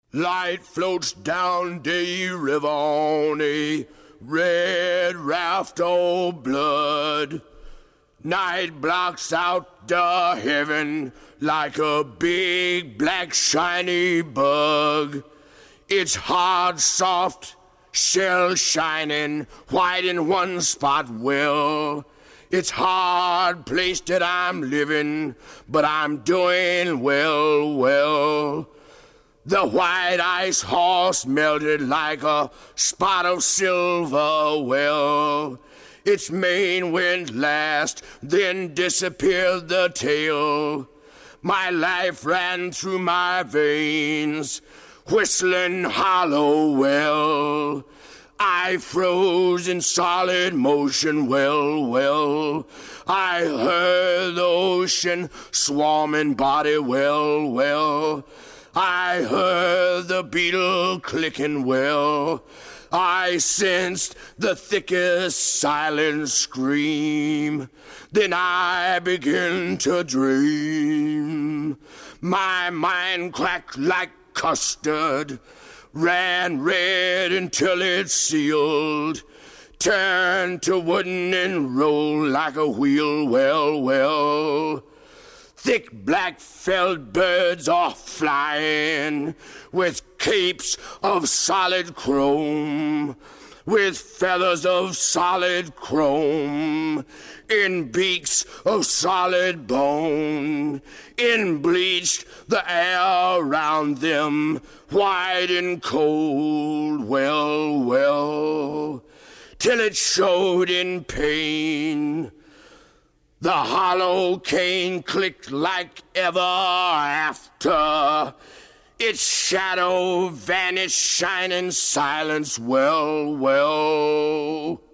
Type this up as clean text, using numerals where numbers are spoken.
Light floats down the river on a red raft of blood. Night blocks out the heaven like a big black shiny bug. It's hard, soft, shell shining, white in one spot well. It's hard place that I'm living, but I'm doing well. The white ice horse melted like a spot of silver well. Its mane went last, then disappeared the tail. My life ran through my veins, whistling hollow well. I froze in solid motion, well. I heard the ocean swarming body, well. I heard the beetle clicking well. I sensed the thickest silent scream. Then I began to dream. My mind cracked like custard, ran red until it sealed, turned to wooden and rolled like a wheel, well. Thick black felled birds are flying with capes of solid chrome, with feathers of solid chrome, in beaks of solid bone, in bleached the air around them, white and cold, well, till it showed in pain. The hollow cane clicked like ever after. Its shadow vanished, shining silence, well.